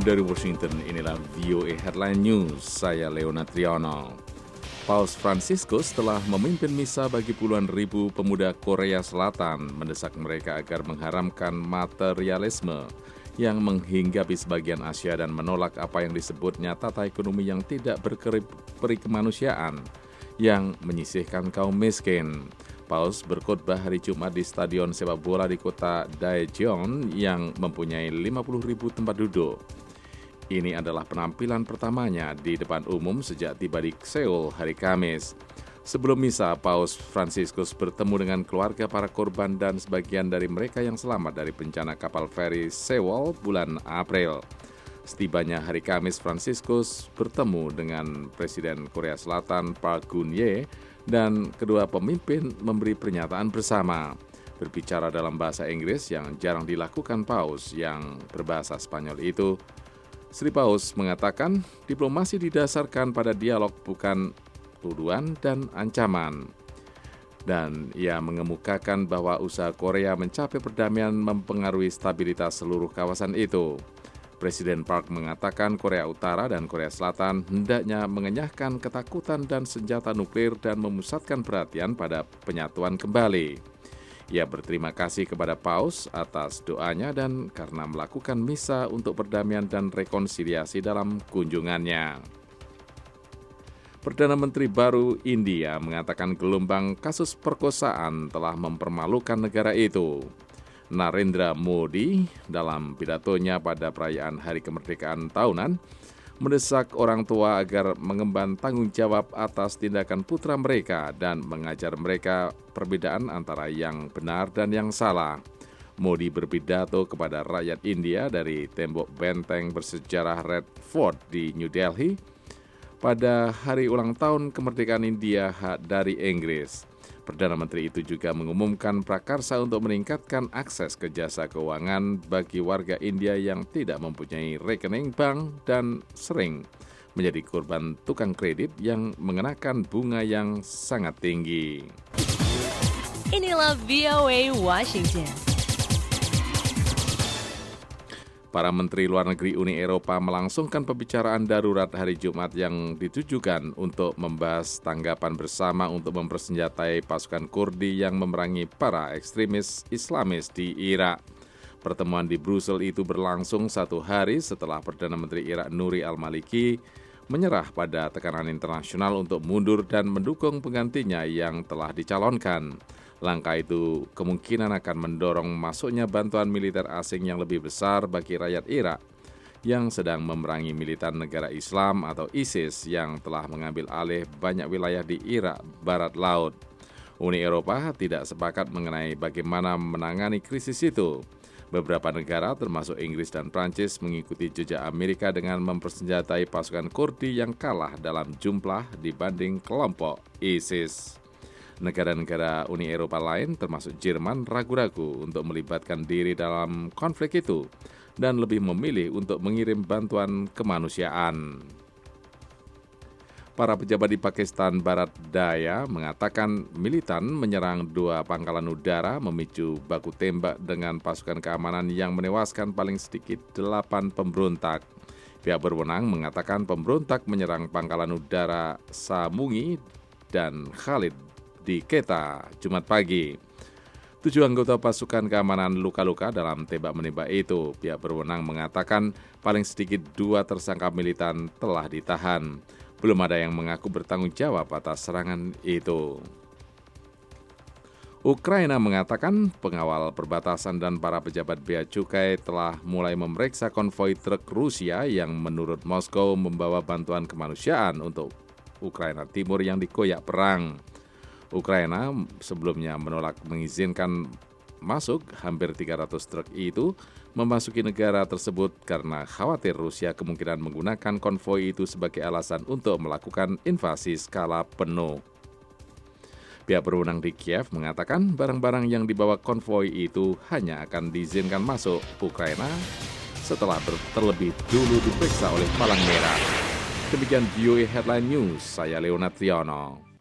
Dari Washington, inilah VOA Headline News, saya Leona Triano. Paus Fransiskus telah memimpin misa bagi puluhan ribu pemuda Korea Selatan, mendesak mereka agar mengharamkan materialisme yang menghinggapi sebagian Asia dan menolak apa yang disebutnya tata ekonomi yang tidak berperi kemanusiaan, yang menyisihkan kaum miskin. Paus berkhotbah hari Jumat di stadion sepak bola di kota Daejeon yang mempunyai 50.000 tempat duduk. Ini adalah penampilan pertamanya di depan umum sejak tiba di Seoul hari Kamis. Sebelum misa, Paus Fransiskus bertemu dengan keluarga para korban dan sebagian dari mereka yang selamat dari bencana kapal feri Sewol bulan April. Setibanya hari Kamis, Fransiskus bertemu dengan Presiden Korea Selatan Park Geun-hye dan kedua pemimpin memberi pernyataan bersama. Berbicara dalam bahasa Inggris yang jarang dilakukan Paus yang berbahasa Spanyol itu, Sri Paus mengatakan diplomasi didasarkan pada dialog bukan tuduhan dan ancaman. Dan ia mengemukakan bahwa usaha Korea mencapai perdamaian mempengaruhi stabilitas seluruh kawasan itu. Presiden Park mengatakan Korea Utara dan Korea Selatan hendaknya mengenyahkan ketakutan dan senjata nuklir dan memusatkan perhatian pada penyatuan kembali. Ia berterima kasih kepada Paus atas doanya dan karena melakukan misa untuk perdamaian dan rekonsiliasi dalam kunjungannya. Perdana Menteri baru India mengatakan gelombang kasus perkosaan telah mempermalukan negara itu. Narendra Modi dalam pidatonya pada perayaan Hari Kemerdekaan tahunan mendesak orang tua agar mengemban tanggung jawab atas tindakan putra mereka dan mengajar mereka perbedaan antara yang benar dan yang salah. Modi berpidato kepada rakyat India dari tembok benteng bersejarah Red Fort di New Delhi pada hari ulang tahun kemerdekaan India dari Inggris. Perdana Menteri itu juga mengumumkan prakarsa untuk meningkatkan akses ke jasa keuangan bagi warga India yang tidak mempunyai rekening bank dan sering menjadi korban tukang kredit yang mengenakan bunga yang sangat tinggi. Inilah VOA Washington. Para Menteri Luar Negeri Uni Eropa melangsungkan pembicaraan darurat hari Jumat yang ditujukan untuk membahas tanggapan bersama untuk mempersenjatai pasukan Kurdi yang memerangi para ekstremis Islamis di Irak. Pertemuan di Brussel itu berlangsung satu hari setelah Perdana Menteri Irak Nouri al-Maliki menyerah pada tekanan internasional untuk mundur dan mendukung penggantinya yang telah dicalonkan. Langkah itu kemungkinan akan mendorong masuknya bantuan militer asing yang lebih besar bagi rakyat Irak yang sedang memerangi militan negara Islam atau ISIS yang telah mengambil alih banyak wilayah di Irak Barat Laut. Uni Eropa tidak sepakat mengenai bagaimana menangani krisis itu. Beberapa negara termasuk Inggris dan Prancis mengikuti jejak Amerika dengan mempersenjatai pasukan Kurdi yang kalah dalam jumlah dibanding kelompok ISIS. Negara-negara Uni Eropa lain termasuk Jerman ragu-ragu untuk melibatkan diri dalam konflik itu dan lebih memilih untuk mengirim bantuan kemanusiaan. Para pejabat di Pakistan Barat Daya mengatakan militan menyerang dua pangkalan udara memicu baku tembak dengan pasukan keamanan yang menewaskan paling sedikit 8 pemberontak. Pihak berwenang mengatakan pemberontak menyerang pangkalan udara Samungi dan Khalid di Quetta Jumat pagi. 7 anggota pasukan keamanan luka-luka dalam tembak-menembak itu. Pihak berwenang mengatakan paling sedikit 2 tersangka militan telah ditahan. Belum ada yang mengaku bertanggung jawab atas serangan itu. Ukraina mengatakan pengawal perbatasan dan para pejabat bea cukai telah mulai memeriksa konvoi truk Rusia yang menurut Moskow membawa bantuan kemanusiaan untuk Ukraina Timur yang dikoyak perang. Ukraina sebelumnya menolak mengizinkan masuk hampir 300 truk itu memasuki negara tersebut karena khawatir Rusia kemungkinan menggunakan konvoi itu sebagai alasan untuk melakukan invasi skala penuh. Pihak berwenang di Kiev mengatakan barang-barang yang dibawa konvoi itu hanya akan diizinkan masuk Ukraina setelah terlebih dulu diperiksa oleh Palang Merah. Demikian VOA Headline News, saya Leona Triano.